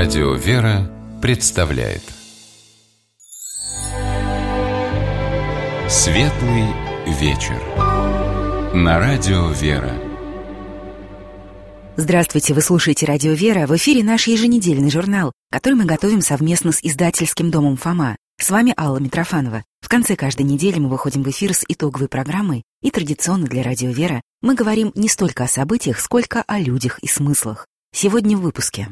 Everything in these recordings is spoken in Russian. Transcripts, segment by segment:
Радио «Вера» представляет Светлый вечер на Радио «Вера». Здравствуйте, вы слушаете Радио «Вера». В эфире наш еженедельный журнал, который мы готовим совместно с издательским домом «Фома». С вами Алла Митрофанова. В конце каждой недели мы выходим в эфир с итоговой программой, и традиционно для Радио «Вера» мы говорим не столько о событиях, сколько о людях и смыслах. Сегодня в выпуске.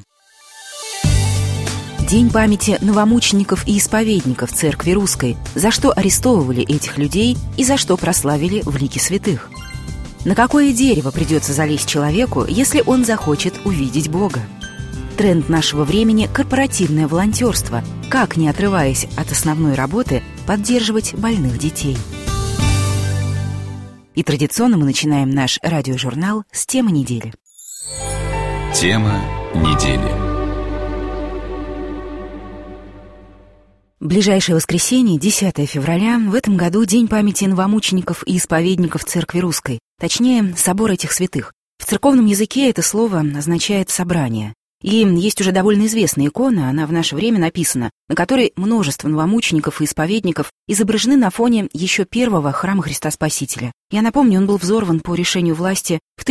День памяти новомучеников и исповедников Церкви Русской, за что арестовывали этих людей и за что прославили в лике святых. На какое дерево придется залезть человеку, если он захочет увидеть Бога? Тренд нашего времени – корпоративное волонтерство. Как, не отрываясь от основной работы, поддерживать больных детей? И традиционно мы начинаем наш радиожурнал с темы недели. Тема недели. Ближайшее воскресенье, 10 февраля, в этом году День памяти новомучеников и исповедников Церкви Русской, точнее, собор этих святых. В церковном языке это слово означает «собрание». И есть уже довольно известная икона, она в наше время написана, на которой множество новомучеников и исповедников изображены на фоне еще первого храма Христа Спасителя. Я напомню, он был взорван по решению власти в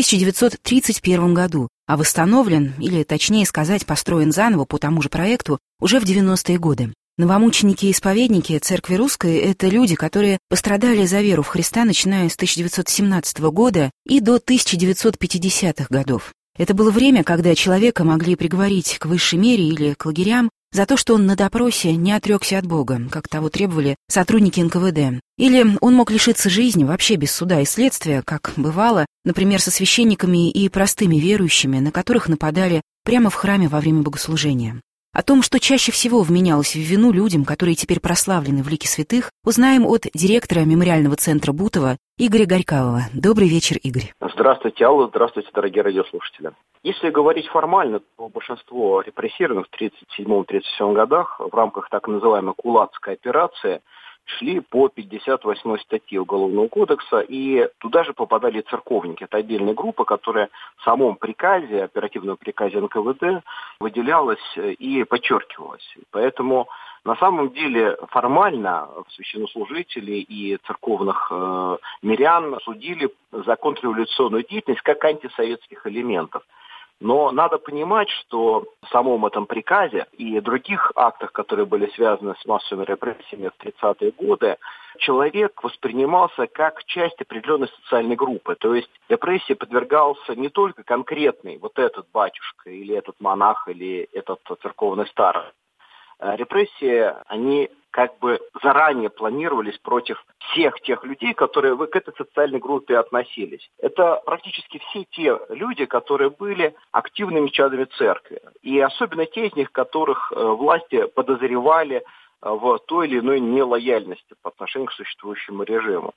1931 году, а восстановлен, или точнее сказать, построен заново по тому же проекту уже в 90-е годы. Новомученики и исповедники Церкви Русской — это люди, которые пострадали за веру в Христа, начиная с 1917 года и до 1950-х годов. Это было время, когда человека могли приговорить к высшей мере или к лагерям за то, что он на допросе не отрекся от Бога, как того требовали сотрудники НКВД. Или он мог лишиться жизни вообще без суда и следствия, как бывало, например, со священниками и простыми верующими, на которых нападали прямо в храме во время богослужения. О том, что чаще всего вменялось в вину людям, которые теперь прославлены в лике святых, узнаем от директора мемориального центра Бутова Игоря Горькавого. Добрый вечер, Игорь. Здравствуйте, Алла. Здравствуйте, дорогие радиослушатели. Если говорить формально, то большинство репрессированных в 1937-1937 годах в рамках так называемой Кулацкой операции шли по 58-й статье Уголовного кодекса, и туда же попадали церковники. Это отдельная группа, которая в самом приказе, оперативном приказе НКВД, выделялась и подчеркивалась. Поэтому на самом деле формально священнослужители и церковных мирян судили за контрреволюционную деятельность как антисоветских элементов. Но надо понимать, что в самом этом приказе и других актах, которые были связаны с массовыми репрессиями в 30-е годы, человек воспринимался как часть определенной социальной группы. То есть репрессии подвергался не только конкретный вот этот батюшка или этот монах или этот церковный староста. Репрессии, они как бы заранее планировались против всех тех людей, которые к этой социальной группе относились. Это практически все те люди, которые были активными чадами церкви. И особенно те из них, которых власти подозревали в той или иной нелояльности по отношению к существующему режиму.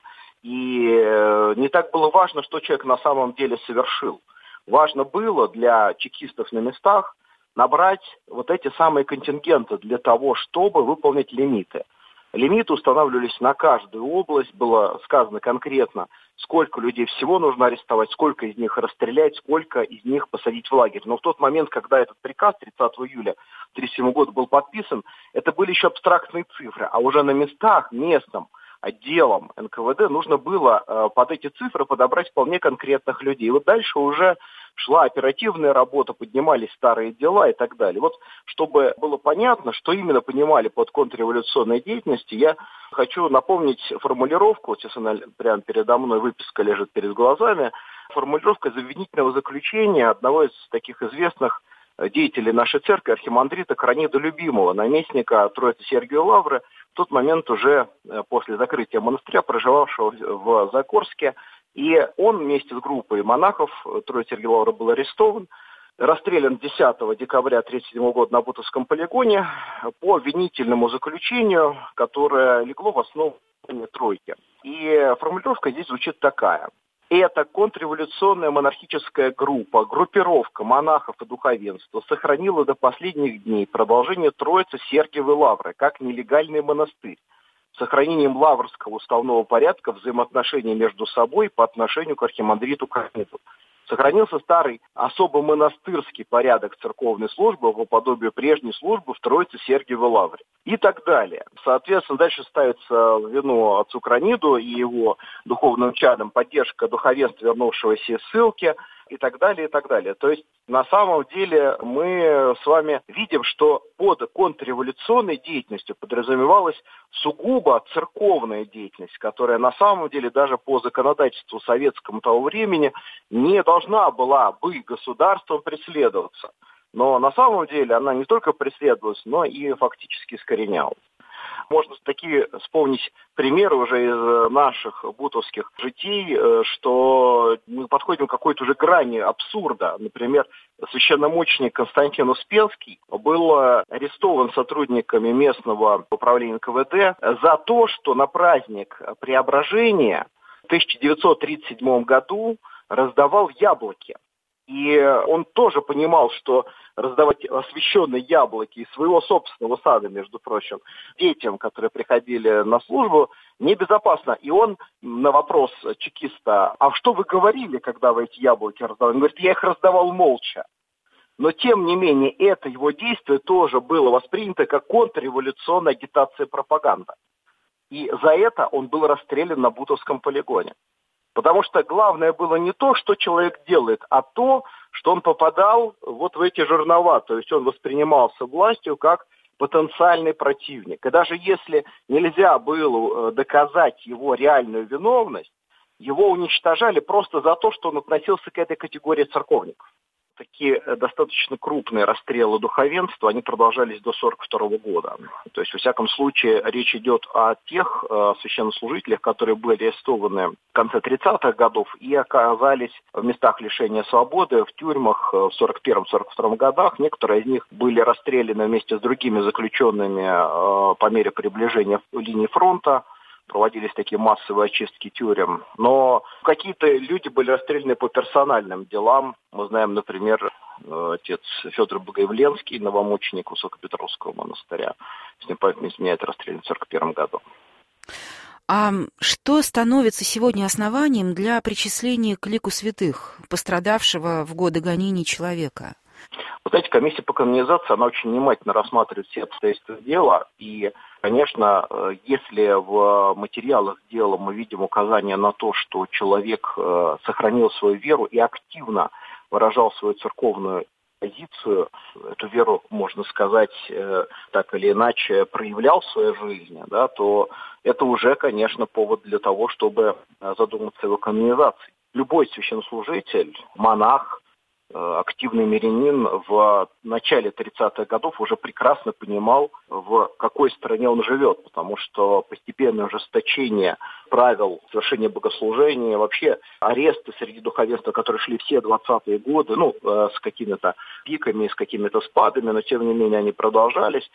И не так было важно, что человек на самом деле совершил. Важно было для чекистов на местах набрать вот эти самые контингенты для того, чтобы выполнить лимиты. Лимиты устанавливались на каждую область, было сказано конкретно, сколько людей всего нужно арестовать, сколько из них расстрелять, сколько из них посадить в лагерь. Но в тот момент, когда этот приказ 30 июля 1937 года был подписан, это были еще абстрактные цифры, а уже на местах, местным отделом НКВД нужно было под эти цифры подобрать вполне конкретных людей. И вот дальше уже шла оперативная работа, поднимались старые дела и так далее. Вот чтобы было понятно, что именно понимали под контрреволюционной деятельностью, я хочу напомнить формулировку, вот сейчас она прямо передо мной, выписка лежит перед глазами, формулировка обвинительного заключения одного из таких известных деятелей нашей церкви, архимандрита Кронида Любимого, наместника Троицы Сергия Лавры, в тот момент уже после закрытия монастыря, проживавшего в Загорске. И он вместе с группой монахов Троицы Сергия Лавры был арестован, расстрелян 10 декабря 1937 года на Бутовском полигоне по обвинительному заключению, которое легло в основу тройки. И формулировка здесь звучит такая. Эта контрреволюционная монархическая группировка монахов и духовенства сохранила до последних дней продолжение Троицы Сергиевой Лавры как нелегальный монастырь, сохранением лаврского уставного порядка взаимоотношений между собой по отношению к архимандриту Крониду. Сохранился старый особо монастырский порядок церковной службы по подобию прежней службы в Троице Сергиевой Лавре и так далее. Соответственно, дальше ставится в вину отцу Краниду и его духовным чадам поддержка духовенства, вернувшегося из ссылки, и так далее, и так далее. То есть, на самом деле, мы с вами видим, что под контрреволюционной деятельностью подразумевалась сугубо церковная деятельность, которая на самом деле даже по законодательству советскому того времени не должна была бы государством преследоваться. Но на самом деле она не только преследовалась, но и фактически искоренялась. Можно такие вспомнить примеры уже из наших бутовских житий, что мы подходим к какой-то уже грани абсурда. Например, священномученик Константин Успенский был арестован сотрудниками местного управления НКВД за то, что на праздник Преображения в 1937 году раздавал яблоки. И он тоже понимал, что раздавать освященные яблоки из своего собственного сада, между прочим, детям, которые приходили на службу, небезопасно. И он на вопрос чекиста: а что вы говорили, когда вы эти яблоки раздавали? Он говорит: я их раздавал молча. Но, тем не менее, это его действие тоже было воспринято как контрреволюционная агитация и пропаганда. И за это он был расстрелян на Бутовском полигоне. Потому что главное было не то, что человек делает, а то, что он попадал вот в эти жернова. То есть он воспринимался властью как потенциальный противник. И даже если нельзя было доказать его реальную виновность, его уничтожали просто за то, что он относился к этой категории церковников. Такие достаточно крупные расстрелы духовенства, они продолжались до 1942 года. То есть, во всяком случае, речь идет о тех священнослужителях, которые были арестованы в конце 30-х годов и оказались в местах лишения свободы, в тюрьмах в 1941-1942 годах. Некоторые из них были расстреляны вместе с другими заключенными по мере приближения линии фронта. Проводились такие массовые очистки тюрем. Но какие-то люди были расстреляны по персональным делам. Мы знаем, например, отец Федор Богоявленский, новомученик Высокопетровского монастыря. С ним память не изменяет, расстрелян в 1941 году. А что становится сегодня основанием для причисления к лику святых, пострадавшего в годы гонений человека? Вы знаете, комиссия по канонизации, она очень внимательно рассматривает все обстоятельства дела. И, конечно, если в материалах дела мы видим указание на то, что человек сохранил свою веру и активно выражал свою церковную позицию, эту веру, можно сказать, так или иначе проявлял в своей жизни, да, то это уже, конечно, повод для того, чтобы задуматься о его канонизации. Любой священнослужитель, монах, активный мирянин в начале 30-х годов уже прекрасно понимал, в какой стране он живет, потому что постепенное ужесточение правил совершения богослужения, вообще аресты среди духовенства, которые шли все 20-е годы, с какими-то пиками, с какими-то спадами, но тем не менее они продолжались.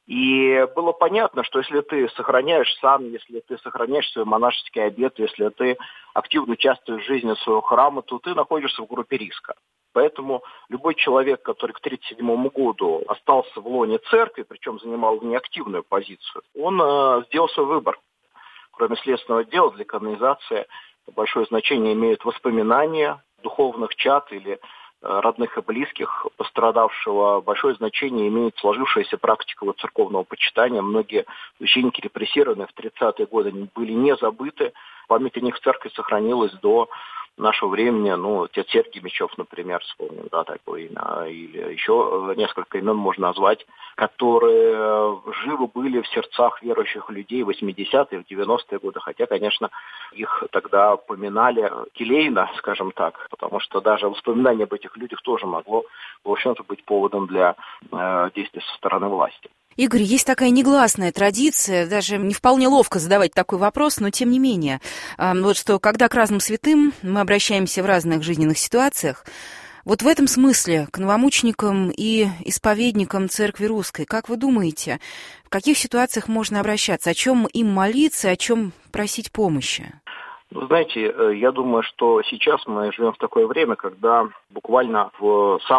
И было понятно, что если ты сохраняешь сан, если ты сохраняешь свой монашеский обет, если ты активно участвуешь в жизни своего храма, то ты находишься в группе риска. Поэтому любой человек, который к 1937 году остался в лоне церкви, причем занимал неактивную позицию, он сделал свой выбор. Кроме следственного дела, для канонизации большое значение имеют воспоминания духовных чад или родных и близких пострадавшего. Большое значение имеет сложившаяся практика церковного почитания. Многие священники, репрессированные в 30-е годы, были не забыты. Память о них в церкви сохранилась до нашего времени. Отец Сергий Мечев, например, вспомним, такое имя. Или еще несколько имен можно назвать, которые живы были в сердцах верующих людей в 80-е, в 90-е годы. Хотя, конечно, их тогда поминали келейно, скажем так, потому что даже воспоминание об этих людях тоже могло, в общем-то, быть поводом для действий со стороны власти. Игорь, есть такая негласная традиция, даже не вполне ловко задавать такой вопрос, но тем не менее, что когда к разным святым мы обращаемся в разных жизненных ситуациях, вот в этом смысле к новомученикам и исповедникам Церкви Русской, как вы думаете, в каких ситуациях можно обращаться, о чем им молиться, о чем просить помощи? Вы знаете, я думаю, что сейчас мы живем в такое время, когда буквально в самых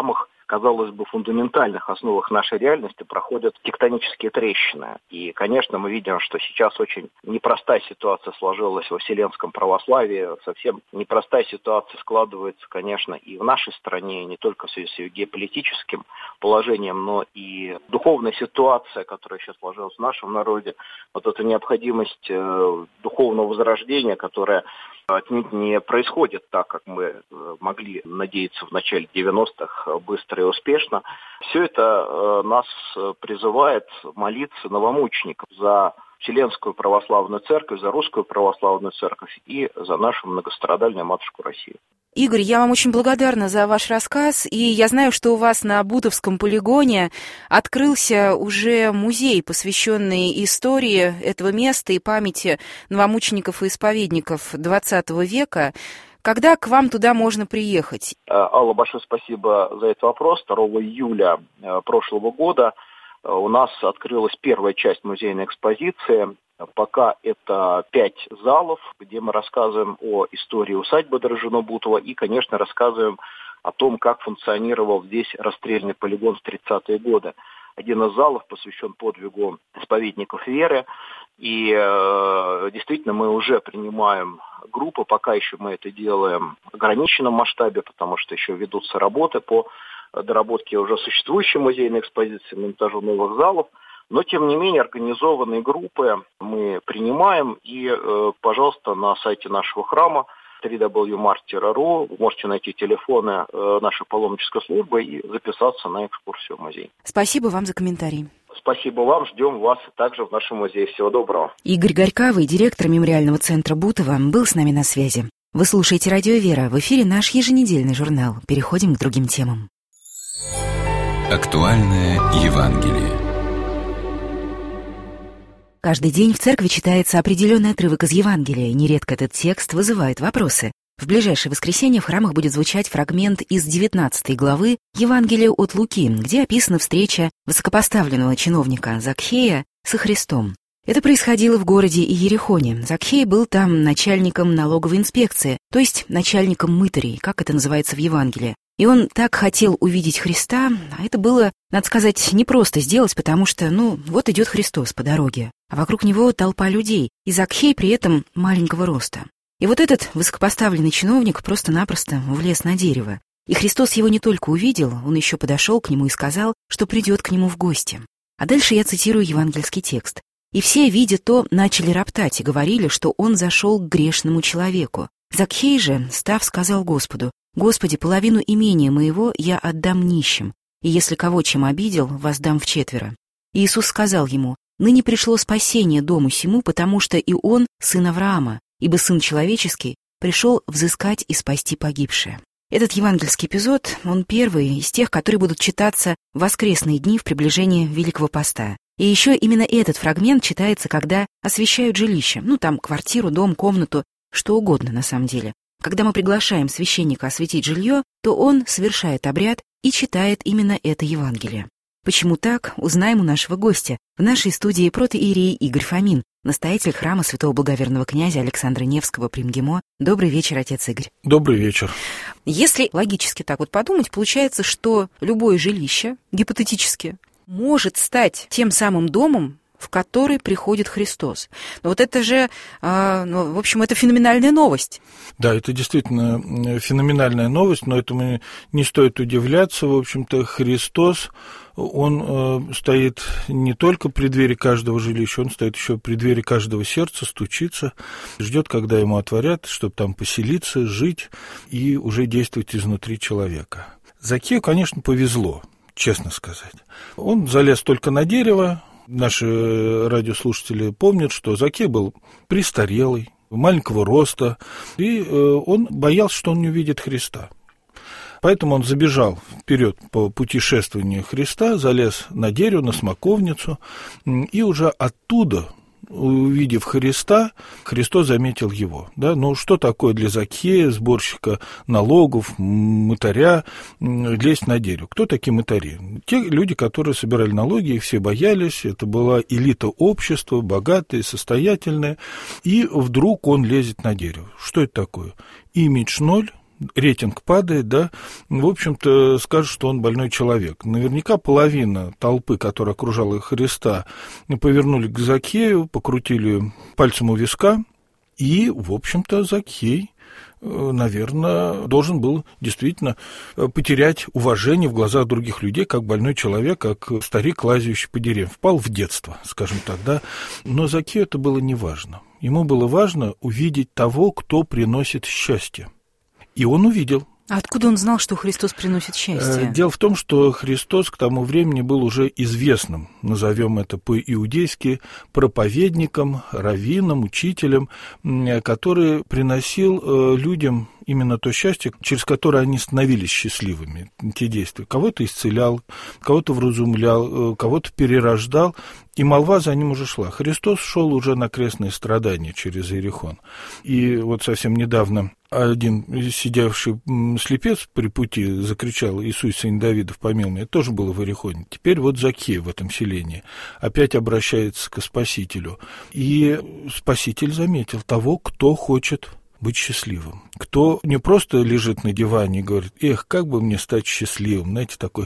казалось бы, фундаментальных основах нашей реальности проходят тектонические трещины. И, конечно, мы видим, что сейчас очень непростая ситуация сложилась во вселенском православии, совсем непростая ситуация складывается, конечно, и в нашей стране, не только в связи с ее геополитическим положением, но и духовная ситуация, которая сейчас сложилась в нашем народе, вот эта необходимость духовного возрождения, которая отнюдь не происходит так, как мы могли надеяться в начале 90-х, быстро и успешно. Все это нас призывает молиться новомученикам за Вселенскую православную церковь, за Русскую православную церковь и за нашу многострадальную матушку Россию. Игорь, я вам очень благодарна за ваш рассказ, и я знаю, что у вас на Бутовском полигоне открылся уже музей, посвященный истории этого места и памяти новомучеников и исповедников XX века. Когда к вам туда можно приехать? Алла, большое спасибо за этот вопрос. 2 июля прошлого года у нас открылась первая часть музейной экспозиции. Пока это 5 залов, где мы рассказываем о истории усадьбы Дрожжино-Бутово и, конечно, рассказываем о том, как функционировал здесь расстрельный полигон в 30-е годы. Один из залов посвящен подвигу исповедников веры. И действительно мы уже принимаем группы, пока еще мы это делаем в ограниченном масштабе, потому что еще ведутся работы по доработке уже существующей музейной экспозиции, монтажу новых залов. Но, тем не менее, организованные группы мы принимаем. И, пожалуйста, на сайте нашего храма www.mart.ru вы можете найти телефоны нашей паломнической службы и записаться на экскурсию в музей. Спасибо вам за комментарий. Спасибо вам. Ждем вас также в нашем музее. Всего доброго. Игорь Горькавый, директор мемориального центра Бутово, был с нами на связи. Вы слушаете «Радио Вера». В эфире наш еженедельный журнал. Переходим к другим темам. Актуальное Евангелие. Каждый день в церкви читается определенный отрывок из Евангелия, и нередко этот текст вызывает вопросы. В ближайшее воскресенье в храмах будет звучать фрагмент из 19 главы Евангелия от Луки, где описана встреча высокопоставленного чиновника Закхея со Христом. Это происходило в городе Иерихоне. Закхей был там начальником налоговой инспекции, то есть начальником мытарей, как это называется в Евангелии. И он так хотел увидеть Христа, а это было, надо сказать, непросто сделать, потому что, вот идет Христос по дороге, а вокруг него толпа людей, и Закхей при этом маленького роста. И вот этот высокопоставленный чиновник просто-напросто влез на дерево. И Христос его не только увидел, он еще подошел к нему и сказал, что придет к нему в гости. А дальше я цитирую евангельский текст. «И все, видя то, начали роптать и говорили, что он зашел к грешному человеку. Закхей же, став, сказал Господу: Господи, половину имения моего я отдам нищим, и если кого чем обидел, воздам вчетверо. И Иисус сказал ему: ныне пришло спасение дому сему, потому что и он сын Авраама, ибо сын человеческий пришел взыскать и спасти погибшее». Этот евангельский эпизод, он первый из тех, которые будут читаться в воскресные дни в приближении Великого Поста. И еще именно этот фрагмент читается, когда освящают жилище, там квартиру, дом, комнату, что угодно на самом деле. Когда мы приглашаем священника осветить жилье, то он совершает обряд и читает именно это Евангелие. Почему так, узнаем у нашего гостя. В нашей студии протоиерей Игорь Фомин, настоятель храма святого благоверного князя Александра Невского при МГИМО. Добрый вечер, отец Игорь. Добрый вечер. Если логически так подумать, получается, что любое жилище, гипотетически, может стать тем самым домом, в который приходит Христос. Но вот это же, в общем, это феноменальная новость. Да, это действительно феноменальная новость, но этому не стоит удивляться. В общем-то, Христос, он стоит не только при двери каждого жилища, он стоит еще при двери каждого сердца, стучится, ждет, когда ему отворят, чтобы там поселиться, жить и уже действовать изнутри человека. Закхею, конечно, повезло, честно сказать. Он залез только на дерево. Наши радиослушатели помнят, что Закхей был престарелый, маленького роста, и он боялся, что он не увидит Христа. Поэтому он забежал вперед по пути шествования Христа, залез на дерево, на смоковницу, и уже оттуда, увидев Христа, Христос заметил его. Да? Что такое для Закхея, сборщика налогов, мытаря, лезть на дерево? Кто такие мытари? Те люди, которые собирали налоги, их все боялись, это была элита общества, богатые, состоятельные, и вдруг он лезет на дерево. Что это такое? Имидж ноль, рейтинг падает, да, в общем-то, скажут, что он больной человек. Наверняка половина толпы, которая окружала Христа, повернули к Закхею, покрутили пальцем у виска, и, в общем-то, Закхей, наверное, должен был действительно потерять уважение в глазах других людей, как больной человек, как старик, лазающий по деревьям. Впал в детство, скажем так, да. Но Закхею это было не важно. Ему было важно увидеть того, кто приносит счастье. И он увидел. А откуда он знал, что Христос приносит счастье? Дело в том, что Христос к тому времени был уже известным, назовем это по-иудейски, проповедником, раввином, учителем, который приносил людям именно то счастье, через которое они становились счастливыми, те действия. Кого-то исцелял, кого-то вразумлял, кого-то перерождал, и молва за ним уже шла. Христос шел уже на крестные страдания через Иерихон. И вот совсем недавно один сидевший слепец при пути закричал: «Иисус, сын Давидов, помилуй меня». Это тоже было в Иерихоне. Теперь вот Закхей в этом селении опять обращается к Спасителю. И Спаситель заметил того, кто хочет быть счастливым. Кто не просто лежит на диване и говорит: эх, как бы мне стать счастливым, знаете, такой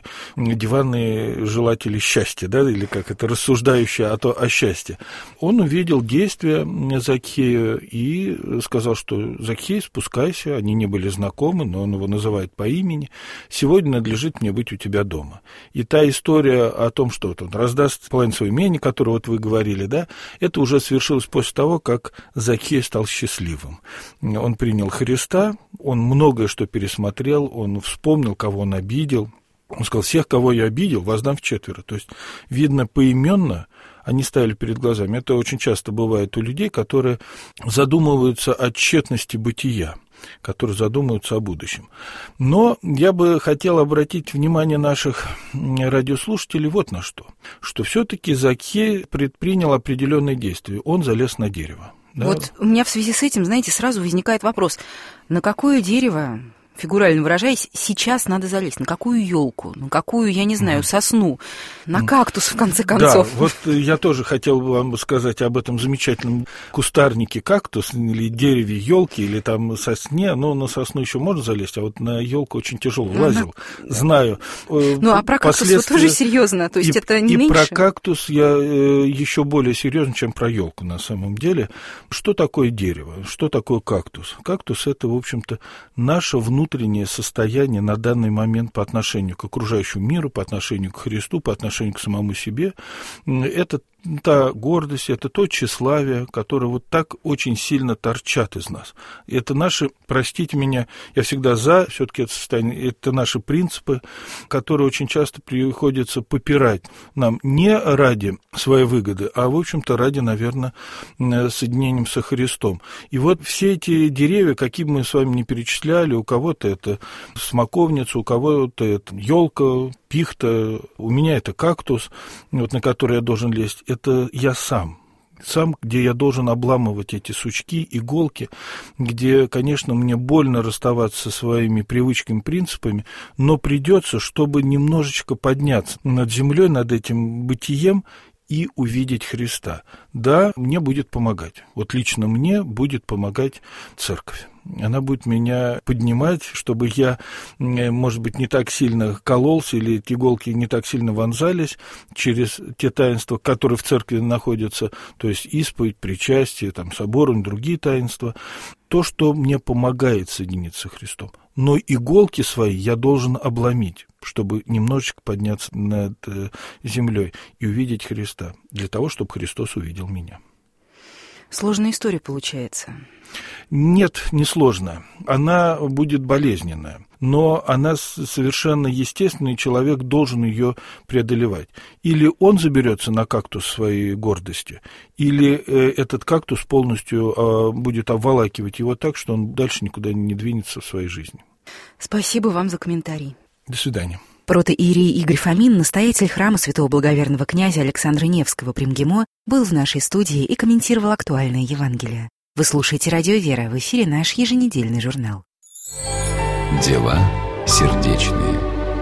диванные желатели счастья, да, или как это, рассуждающие о счастье. Он увидел действия Закхея и сказал, что: Закхей, спускайся, они не были знакомы, но он его называет по имени, сегодня надлежит мне быть у тебя дома. И та история о том, что вот он раздаст половину своего имени, которое вот вы говорили, да, это уже свершилось после того, как Закхей стал счастливым. Он принял Христа, он многое что пересмотрел, он вспомнил, кого он обидел. Он сказал: всех, кого я обидел, воздам вчетверо. То есть, видно, поименно они стояли перед глазами. Это очень часто бывает у людей, которые задумываются о тщетности бытия, которые задумываются о будущем. Но я бы хотел обратить внимание наших радиослушателей вот на что. Что все-таки Закхей предпринял определенные действия. Он залез на дерево. Да. Вот у меня в связи с этим, знаете, сразу возникает вопрос: на какое дерево, фигурально выражаясь, сейчас надо залезть? На какую елку? На какую, я не знаю, сосну? На кактус, в конце концов? Да, вот я тоже хотел бы вам сказать об этом замечательном кустарнике кактус, или дереве елки, или там сосне. Но на сосну еще можно залезть, а вот на елку очень тяжело. Лазил, знаю. Ну, а про кактус вы тоже серьезно? То есть это не меньше? И про кактус я еще более серьезно, чем про елку на самом деле. Что такое дерево? Что такое кактус? Кактус — это, в общем-то, наше внутреннее состояние на данный момент по отношению к окружающему миру, по отношению к Христу, по отношению к самому себе. Это та гордость, это то тщеславие, которое вот так очень сильно торчат из нас. Это наши, простите меня, я всегда за, все-таки это состояние, это наши принципы, которые очень часто приходится попирать нам не ради своей выгоды, а, в общем-то, ради, наверное, соединения со Христом. И вот все эти деревья, какие бы мы с вами не перечисляли, у кого-то это смоковница, у кого-то это елка, пихта, у меня это кактус, вот, на который я должен лезть, это я сам, где я должен обламывать эти сучки, иголки, где, конечно, мне больно расставаться со своими привычками, принципами, но придется, чтобы немножечко подняться над землей, над этим бытием и увидеть Христа. Да, мне будет помогать. Вот лично мне будет помогать церковь. Она будет меня поднимать, чтобы я, может быть, не так сильно кололся, или эти иголки не так сильно вонзались через те таинства, которые в церкви находятся, то есть исповедь, причастие, там, собор и другие таинства. То, что мне помогает соединиться с Христом. Но иголки свои я должен обломить, чтобы немножечко подняться над землей и увидеть Христа, для того, чтобы Христос увидел меня. Сложная история получается. Нет, не сложная. Она будет болезненная, но она совершенно естественная, и человек должен ее преодолевать. Или он заберется на кактус своей гордости, или этот кактус полностью будет обволакивать его так, что он дальше никуда не двинется в своей жизни. Спасибо вам за комментарий. До свидания. Протоиерей Игорь Фомин, настоятель храма святого благоверного князя Александра Невского при МГИМО, был в нашей студии и комментировал актуальное Евангелие. Вы слушаете «Радио Вера», в эфире наш еженедельный журнал. Дела сердечные.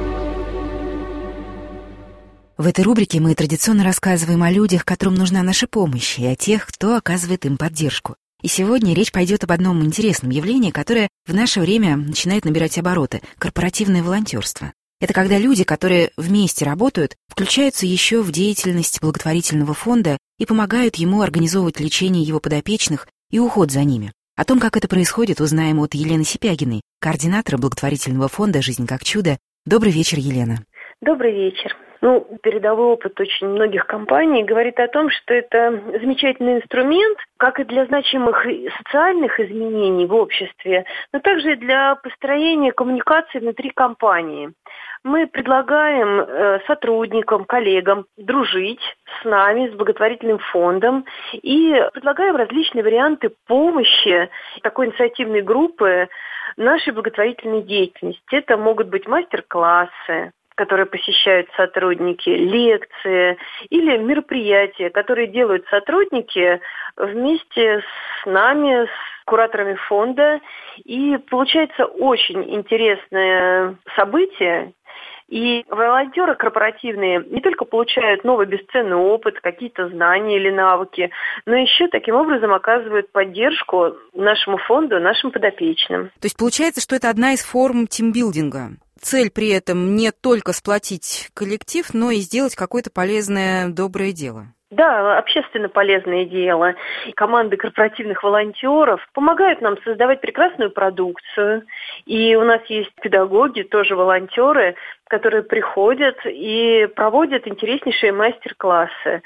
В этой рубрике мы традиционно рассказываем о людях, которым нужна наша помощь, и о тех, кто оказывает им поддержку. И сегодня речь пойдет об одном интересном явлении, которое в наше время начинает набирать обороты – корпоративное волонтерство. Это когда люди, которые вместе работают, включаются еще в деятельность благотворительного фонда и помогают ему организовывать лечение его подопечных и уход за ними. О том, как это происходит, узнаем от Елены Сипягиной, координатора благотворительного фонда «Жизнь как чудо». Добрый вечер, Елена. Добрый вечер. Передовой опыт очень многих компаний говорит о том, что это замечательный инструмент, как и для значимых социальных изменений в обществе, но также и для построения коммуникации внутри компании. Мы предлагаем сотрудникам, коллегам дружить с нами, с благотворительным фондом, и предлагаем различные варианты помощи такой инициативной группы нашей благотворительной деятельности. Это могут быть мастер-классы, которые посещают сотрудники, лекции или мероприятия, которые делают сотрудники вместе с нами, с кураторами фонда. И получается очень интересное событие. И волонтеры корпоративные не только получают новый бесценный опыт, какие-то знания или навыки, но еще таким образом оказывают поддержку нашему фонду, нашим подопечным. То есть получается, что это одна из форм тимбилдинга. Цель при этом не только сплотить коллектив, но и сделать какое-то полезное, доброе дело. Да, общественно полезное дело. Команды корпоративных волонтеров помогают нам создавать прекрасную продукцию. И у нас есть педагоги, тоже волонтеры, которые приходят и проводят интереснейшие мастер-классы.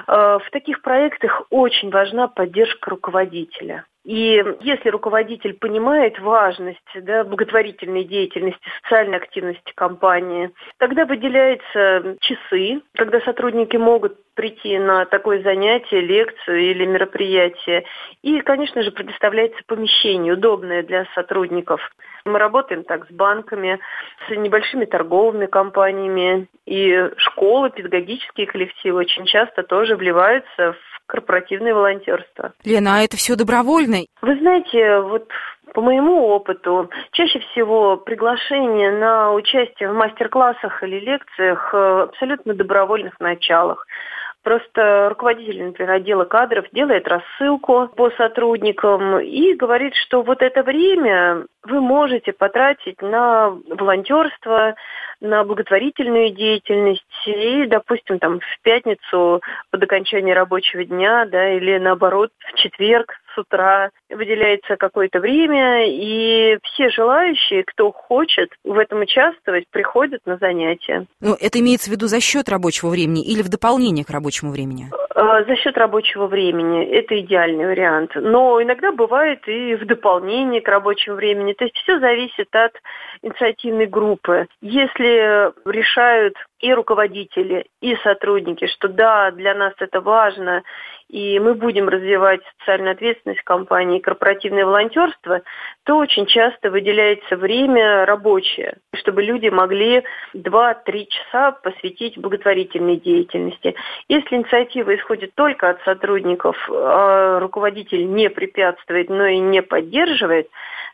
В таких проектах очень важна поддержка руководителя. И если руководитель понимает важность благотворительной деятельности, социальной активности компании, тогда выделяются часы, когда сотрудники могут прийти на такое занятие, лекцию или мероприятие. И, конечно же, предоставляется помещение, удобное для сотрудников. Мы работаем так с банками, с небольшими торговыми компаниями. И школы, педагогические коллективы очень часто тоже вливаются в корпоративное волонтерство. Лена, а это все добровольно? Вы знаете, по моему опыту, чаще всего приглашение на участие в мастер-классах или лекциях абсолютно добровольных началах. Просто руководитель, например, отдела кадров делает рассылку по сотрудникам и говорит, что это время вы можете потратить на волонтерство, на благотворительную деятельность и, допустим, в пятницу под окончание рабочего дня, или наоборот, в четверг с утра выделяется какое-то время, и все желающие, кто хочет в этом участвовать, приходят на занятия. Это имеется в виду за счет рабочего времени или в дополнение к рабочему времени? За счет рабочего времени. Это идеальный вариант. Но иногда бывает и в дополнение к рабочему времени. То есть все зависит от инициативной группы. Если решают и руководители, и сотрудники, что да, для нас это важно, и мы будем развивать социальную ответственность компании, корпоративное волонтерство, то очень часто выделяется время рабочее, чтобы люди могли 2-3 часа посвятить благотворительной деятельности. Если инициатива исходит только от сотрудников, а руководитель не препятствует, но и не поддерживает,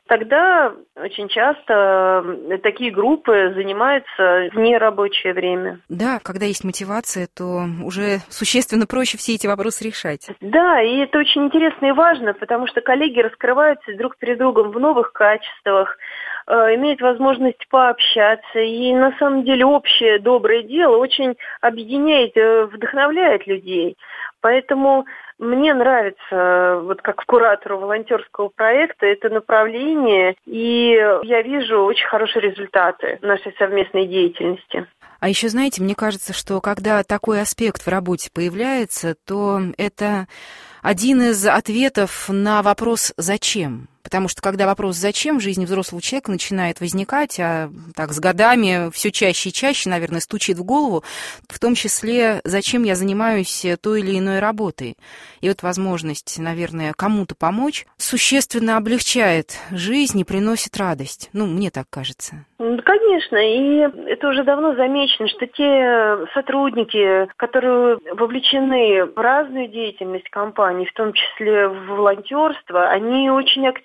тогда очень часто такие группы занимаются в нерабочее время. Да, когда есть мотивация, то уже существенно проще все эти вопросы решать. Да, и это очень интересно и важно, потому что коллеги раскрываются друг перед другом в новых качествах, имеют возможность пообщаться, и на самом деле общее доброе дело очень объединяет, вдохновляет людей. Поэтому мне нравится, как куратору волонтерского проекта, это направление, и я вижу очень хорошие результаты нашей совместной деятельности. А еще, знаете, мне кажется, что когда такой аспект в работе появляется, то это один из ответов на вопрос «зачем?». Потому что когда вопрос «зачем?» в жизни взрослого человека начинает возникать, а так с годами все чаще и чаще, наверное, стучит в голову, в том числе «зачем я занимаюсь той или иной работой?». И возможность, наверное, кому-то помочь существенно облегчает жизнь и приносит радость. Мне так кажется. Конечно, и это уже давно замечено, что те сотрудники, которые вовлечены в разную деятельность компании, в том числе в волонтерство, они очень активно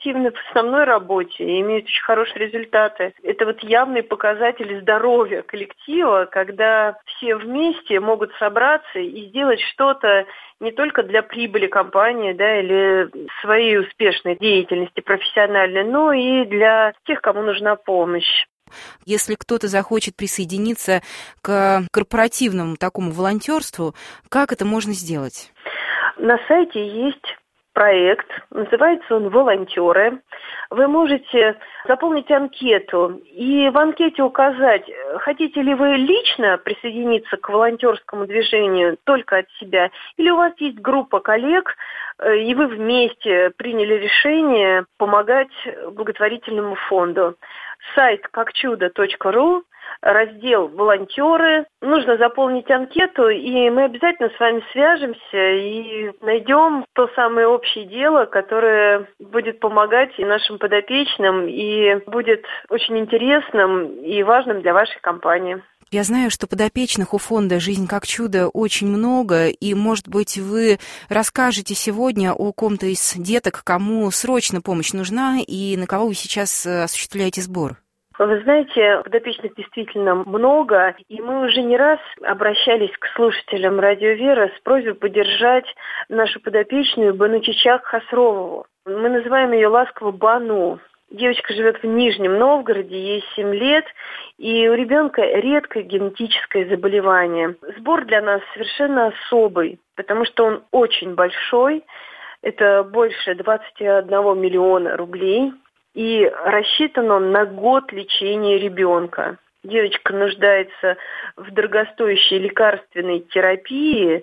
эффективны в основной работе и имеют очень хорошие результаты. Это вот явный показатель здоровья коллектива, когда все вместе могут собраться и сделать что-то не только для прибыли компании, да, или своей успешной деятельности профессиональной, но и для тех, кому нужна помощь. Если кто-то захочет присоединиться к корпоративному такому волонтерству, как это можно сделать? На сайте есть проект, называется он «Волонтеры». Вы можете заполнить анкету и в анкете указать, хотите ли вы лично присоединиться к волонтерскому движению только от себя, или у вас есть группа коллег, и вы вместе приняли решение помогать благотворительному фонду. Сайт какчудо.ру, раздел «Волонтеры». Нужно заполнить анкету, и мы обязательно с вами свяжемся и найдем то самое общее дело, которое будет помогать и нашим подопечным, и будет очень интересным и важным для вашей компании. Я знаю, что подопечных у фонда «Жизнь как чудо» очень много, и, может быть, вы расскажете сегодня о ком-то из деток, кому срочно помощь нужна, и на кого вы сейчас осуществляете сбор. Вы знаете, подопечных действительно много, и мы уже не раз обращались к слушателям «Радио Вера» с просьбой поддержать нашу подопечную Бану-Чичак Хасрову. Мы называем ее ласково Бану. Девочка живет в Нижнем Новгороде, ей 7 лет, и у ребенка редкое генетическое заболевание. Сбор для нас совершенно особый, потому что он очень большой, это больше 21 миллиона рублей, и рассчитан он на год лечения ребенка. Девочка нуждается в дорогостоящей лекарственной терапии,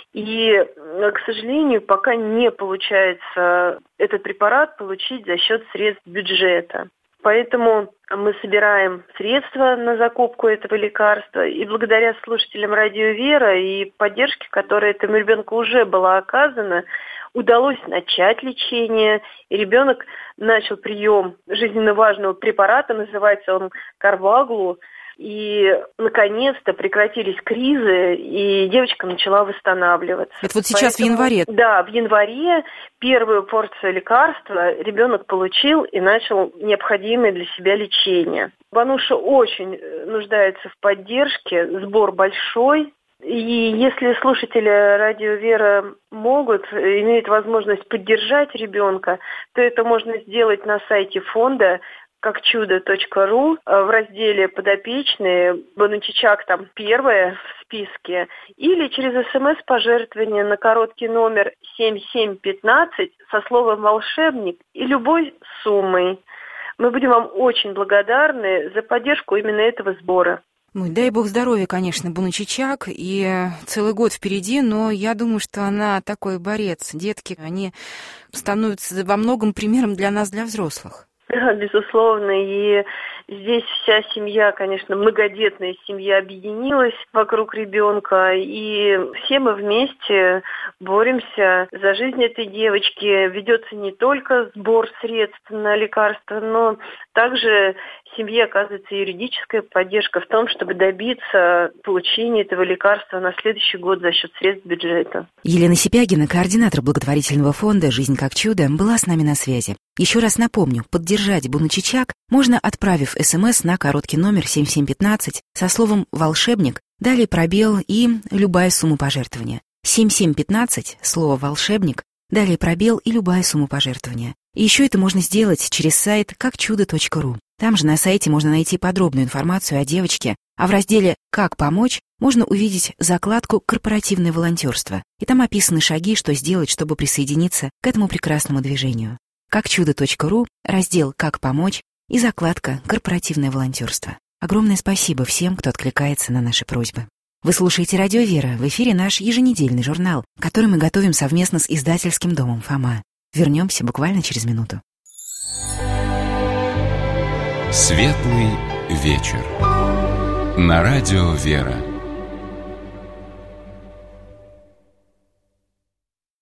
и, к сожалению, пока не получается этот препарат получить за счет средств бюджета. Поэтому мы собираем средства на закупку этого лекарства, и благодаря слушателям «Радио Вера» и поддержке, которая этому ребенку уже была оказана, удалось начать лечение, и ребенок начал прием жизненно важного препарата, называется он Карваглу, и наконец-то прекратились кризы, и девочка начала восстанавливаться. Это вот сейчас в январе? Да, в январе первую порцию лекарства ребенок получил и начал необходимое для себя лечение. Бануша очень нуждается в поддержке, сбор большой. И если слушатели «Радио Вера» имеют возможность поддержать ребенка, то это можно сделать на сайте фонда какчудо.ру в разделе «Подопечные», Бану-Чичак там первая в списке, или через СМС-пожертвование на короткий номер 7715 со словом «волшебник» и любой суммой. Мы будем вам очень благодарны за поддержку именно этого сбора. Дай бог здоровья, конечно, Бану-Чичак, и целый год впереди, но я думаю, что она такой борец. Детки, они становятся во многом примером для нас, для взрослых. Безусловно, и здесь вся семья, конечно, многодетная семья объединилась вокруг ребенка, и все мы вместе боремся за жизнь этой девочки. Ведется не только сбор средств на лекарства, но также семье оказывается юридическая поддержка в том, чтобы добиться получения этого лекарства на следующий год за счет средств бюджета. Елена Сипягина, координатор благотворительного фонда «Жизнь как чудо», была с нами на связи. Еще раз напомню, поддержать Бану-Чичак можно, отправив СМС на короткий номер 7715 со словом «волшебник», далее пробел и любая сумма пожертвования. 7715, слово «волшебник», далее пробел и любая сумма пожертвования. И еще это можно сделать через сайт какчудо.ру. Там же на сайте можно найти подробную информацию о девочке, а в разделе «Как помочь» можно увидеть закладку «Корпоративное волонтерство». И там описаны шаги, что сделать, чтобы присоединиться к этому прекрасному движению. Какчудо.ру, раздел «Как помочь» и закладка «Корпоративное волонтерство». Огромное спасибо всем, кто откликается на наши просьбы. Вы слушаете «Радио Вера», в эфире наш еженедельный журнал, который мы готовим совместно с издательским домом «Фома». Вернемся буквально через минуту. Светлый вечер. На радио «Вера».